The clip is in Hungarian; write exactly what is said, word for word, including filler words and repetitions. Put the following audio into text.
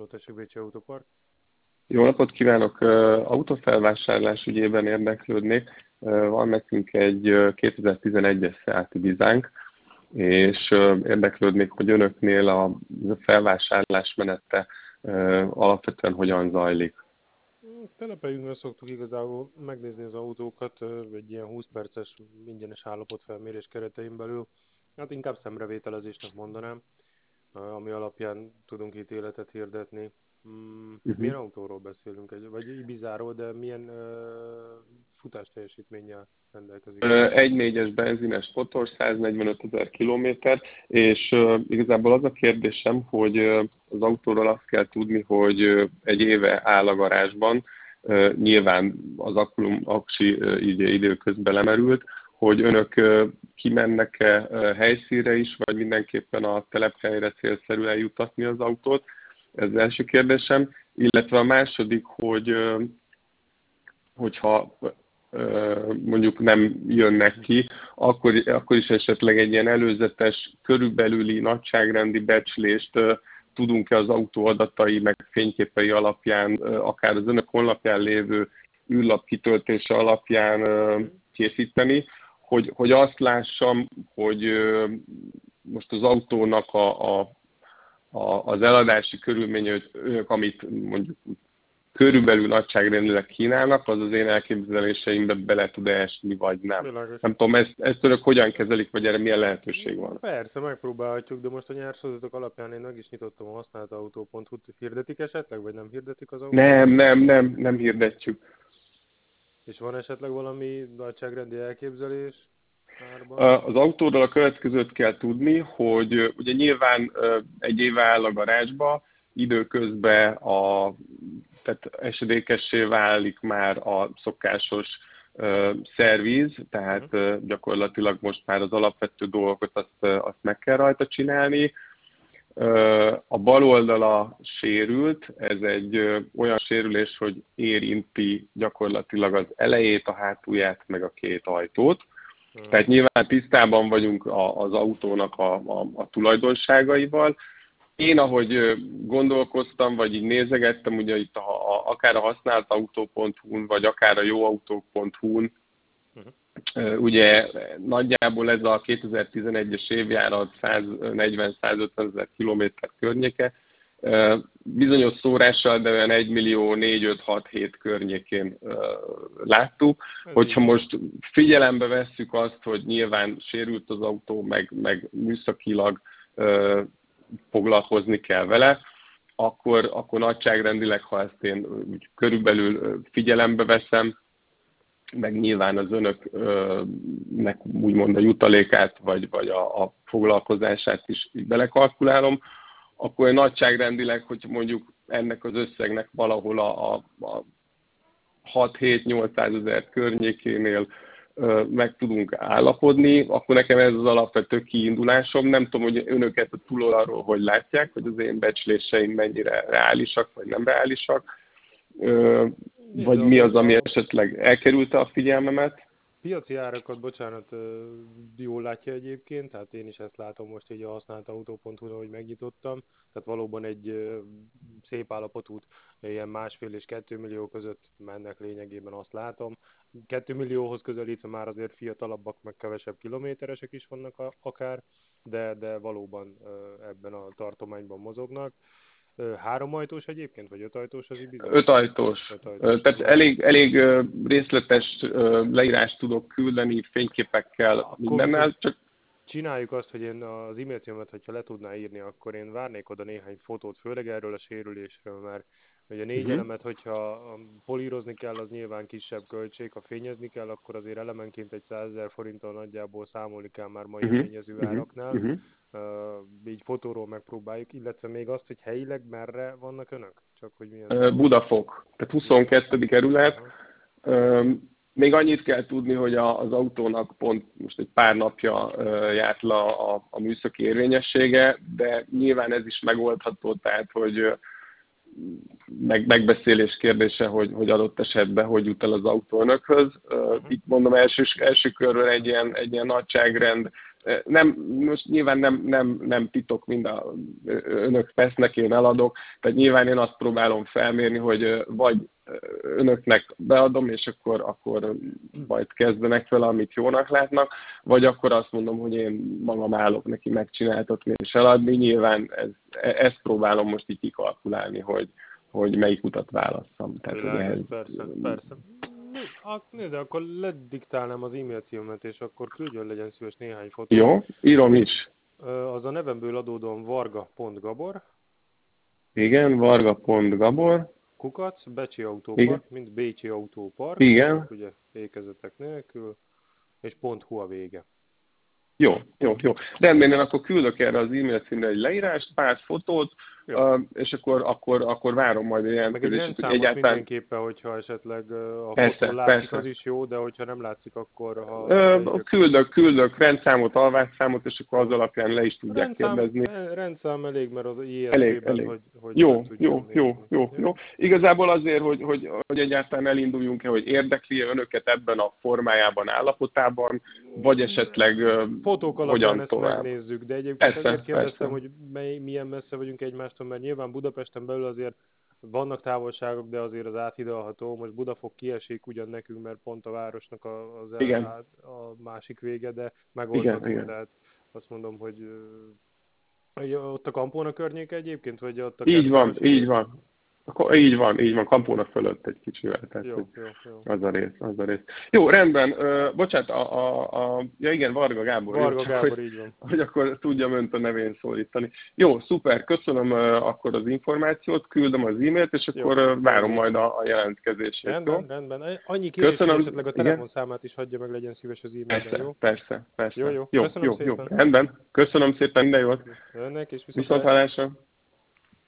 Halló, tessék, Bécsi Autopark. Jó napot kívánok! Autófelvásárlás ügyében érdeklődnék. Van nekünk egy kétezer-tizenegyes Seat Ibizánk, és érdeklődnék, hogy önöknél a felvásárlás menete alapvetően hogyan zajlik. Telepelyünkön szoktuk igazából megnézni az autókat egy ilyen húsz perces ingyenes állapotfelmérés keretein belül. Hát inkább szemrevételezésnek mondanám, ami alapján tudunk ítéletet hirdetni. Hmm, Uh-huh. milyen autóról beszélünk? Vagy Ibizáról, de milyen uh, futás teljesítménnyel rendelkezik? egy négyes benzines motor, száznegyvenöt ezer kilométer, és uh, igazából az a kérdésem, hogy uh, az autóról azt kell tudni, hogy uh, egy éve áll a garázsban, uh, nyilván az akulum aksi uh, így időközben lemerült, hogy önök uh, kimennek-e uh, helyszínre is, vagy mindenképpen a telephelyre célszerű eljutatni az autót. Ez az első kérdésem. Illetve a második, hogy uh, hogyha mondjuk nem jönnek ki, akkor, akkor is esetleg egy ilyen előzetes, körülbelüli nagyságrendi becslést tudunk-e az autó adatai, meg fényképei alapján, akár az önök honlapján lévő űrlap kitöltése alapján készíteni, hogy, hogy azt lássam, hogy most az autónak a, a, a, az eladási körülmények, amit mondjuk körülbelül nagyságrendileg kínálnak, az az én elképzeléseimbe bele tud esni, vagy nem. Világos. Nem tudom, ezt, ezt önök hogyan kezelik, vagy erre milyen lehetőség van? Persze, megpróbálhatjuk, de most a nyerszolgatok alapján én meg is nyitottam a használtautó pont hu-t. Hirdetik esetleg, vagy nem hirdetik az autót? Nem, nem, nem, nem hirdetjük. És van esetleg valami nagyságrendi elképzelés? Árban? Az autóról a következőt kell tudni, hogy ugye nyilván egy éve áll a garázsba, időközben a, tehát esedékessé válik már a szokásos uh, szerviz, tehát uh, gyakorlatilag most már az alapvető dolgokat azt, azt meg kell rajta csinálni. Uh, a bal oldala sérült, ez egy uh, olyan sérülés, hogy érinti gyakorlatilag az elejét, a hátulját, meg a két ajtót. Uh. Tehát nyilván tisztában vagyunk a, az autónak a, a, a tulajdonságaival. Én, ahogy gondolkoztam, vagy így nézegettem, ugye itt a, a, akár a használtautó pont hu-n, vagy akár a jóautók pont hu-n, uh-huh. ugye nagyjából ez a kétezer-tizenegyes évjárat száznegyven-százötven ezer kilométer környéke, bizonyos szórással, de olyan egy millió négy öt hat hét környékén láttuk. Hogyha most figyelembe vesszük azt, hogy nyilván sérült az autó, meg, meg műszakilag foglalkozni kell vele, akkor, akkor nagyságrendileg, ha ezt én úgy körülbelül figyelembe veszem, meg nyilván az önöknek úgymond a jutalékát, vagy, vagy a, a foglalkozását is belekalkulálom, akkor én nagyságrendileg, hogy mondjuk ennek az összegnek valahol a, a, a hat-hét-nyolcszázezer környékénél meg tudunk állapodni, akkor nekem ez az alapvető kiindulásom. Nem tudom, hogy önöket a túloldalról hogy látják, hogy az én becsléseim mennyire reálisak, vagy nem reálisak, vagy mi az, ami esetleg elkerülte a figyelmemet. Piaci árakat, bocsánat, jól látja egyébként, tehát én is ezt látom most így a használtautó pont hu-n, ahogy megnyitottam, tehát valóban egy szép állapotút, ilyen másfél és kettő millió között mennek lényegében, azt látom. Kettő millióhoz közelítve már azért fiatalabbak, meg kevesebb kilométeresek is vannak akár, de, de valóban ebben a tartományban mozognak. Három ajtós egyébként, vagy öt ajtós az Ibiza? Öt ajtós. Öt ajtós. Tehát elég, elég részletes leírást tudok küldeni, fényképekkel, akkor mindennel. Csak... Csináljuk azt, hogy én az e-mail címet, hogyha le tudná írni, akkor én várnék oda néhány fotót, főleg erről a sérülésről, mert ugye négy uh-huh. elemet, hogyha polírozni kell, az nyilván kisebb költség, ha fényezni kell, akkor azért elemenként egy százezer forinttal nagyjából számolni kell már mai uh-huh. fényező áraknál. Uh-huh. Uh, így fotóról megpróbáljuk, illetve még azt, hogy helyileg merre vannak önök? Csak hogy milyen... Budafok, tehát huszonkettő kerület. Uh-huh. Még annyit kell tudni, hogy az autónak pont most egy pár napja járt le a, a műszaki érvényessége, de nyilván ez is megoldható, tehát hogy meg, megbeszélés kérdése, hogy, hogy adott esetben hogy jut el az autó önökhöz. Uh-huh. Itt mondom, első, első körről egy ilyen, egy ilyen nagyságrend nem, most nyilván nem, nem, nem titok, mind a önök tesznek, én eladok, tehát nyilván én azt próbálom felmérni, hogy vagy önöknek beadom, és akkor, akkor majd kezdenek vele, amit jónak látnak, vagy akkor azt mondom, hogy én magam állok neki megcsináltatni és eladni. Nyilván ez, ezt próbálom most így kikalkulálni, hogy, hogy melyik utat válasszam. Tehát, Világos, ehhez... persze, persze. Nézd, akkor lediktálnám az e-mail címet, és akkor küldjön, legyen szíves néhány fotót. Jó, írom is. Az a nevemből adódóan varga pont gabor. Igen, varga.gabor. Kukac, Becsi Autópark, mint Bécsi Autópark. Igen. Ugye fékezetek nélkül, és .hu a vége. Jó, jó, jó. Rendben, én akkor küldök erre az e-mail címre egy leírást, pár fotót, uh, és akkor, akkor, akkor várom majd a jelentkezést. Meg egy rendszámot egyáltalán... mindenképpen, hogyha esetleg a persze, fotó látszik, persze. Az is jó, de hogyha nem látszik, akkor... Ha uh, küldök, küldök rendszámot, alvásszámot, és akkor az alapján le is tudják rendszám, kérdezni. Rendszám elég, mert az i es elég, pé-ben, elég. hogy, hogy jó, jó, jó, jó, jó. Igazából azért, hogy, hogy, hogy egyáltalán elinduljunk-e, hogy érdekli önöket ebben a formájában, állapotában, vagy esetleg fotók alapján ezt tovább megnézzük, de egyébként persze, ezért kérdeztem, persze. hogy mely, milyen messze vagyunk egymástól, mert nyilván Budapesten belül azért vannak távolságok, de azért az áthidalható. Most Budafok kiesik ugyan nekünk, mert pont a városnak az el, a másik vége, de megoldható, tehát azt mondom, hogy, hogy ott a Kampóna környéke egyébként, vagy ott a így van, így van. Akkor így van, így van, Kampóna fölött egy kicsivel. Tehát, jó, jó, jó. Az a rész, az a rész. Jó, rendben. Uh, bocsánat, a, a, a, ja igen, Varga Gábor. Varga jó, Gábor, hogy, így van. Hogy akkor tudjam önt a nevén szólítani. Jó, szuper, köszönöm uh, akkor az információt, küldöm az e-mailt, és akkor jó, uh, várom majd a, a jelentkezését. Rendben, jó? rendben. Annyi kérés, hogy esetleg a telefonszámát is hagyja meg, legyen szíves az e-mailben, persze, jó? Persze, persze. Jó, jó. Jó, Köszönöm jó, szépen. Jó. Rendben. Köszönöm szépen, minden jót. Önnek és viszont hallásra.